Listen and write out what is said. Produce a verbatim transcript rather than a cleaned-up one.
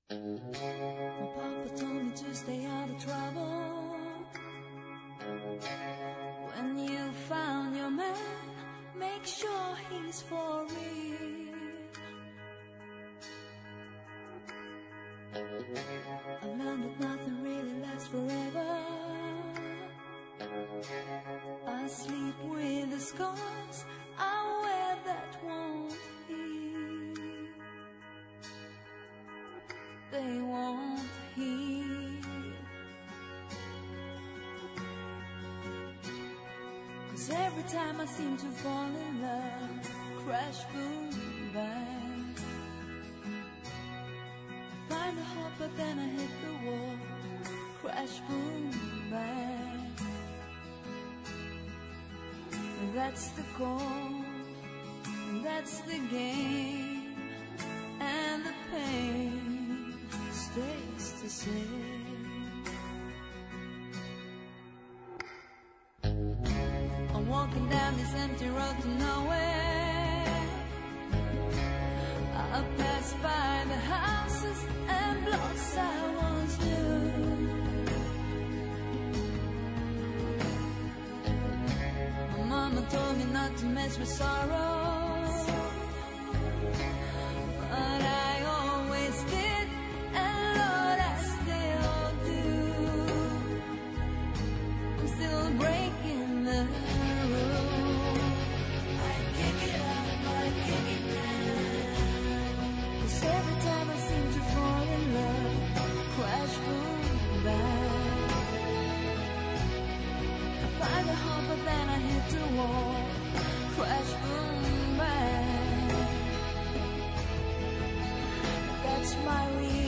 My papa told me to stay out of trouble. When you found your man, make sure he's for real. I've learned that nothing really lasts forever. I sleep with the scars I wear that won't heal. They won't heal. 'Cause every time I seem to fall in love, crash, boom, bang, I find a hope but then I hit the wall, crash, boom, bang. That's the goal, that's the game, and the pain stays the same. I'm walking down this empty road to nowhere. I pass by the houses and blocks I once knew. Mama told me not to mess with sorrow, but I always did, and Lord, I still do. I'm still breaking the rules. I kick it up, I kick it down. 'Cause every time I seem to fall in love, crash, boom, bang, find a hope but then I hit the wall, crash, boom, bang. That's my real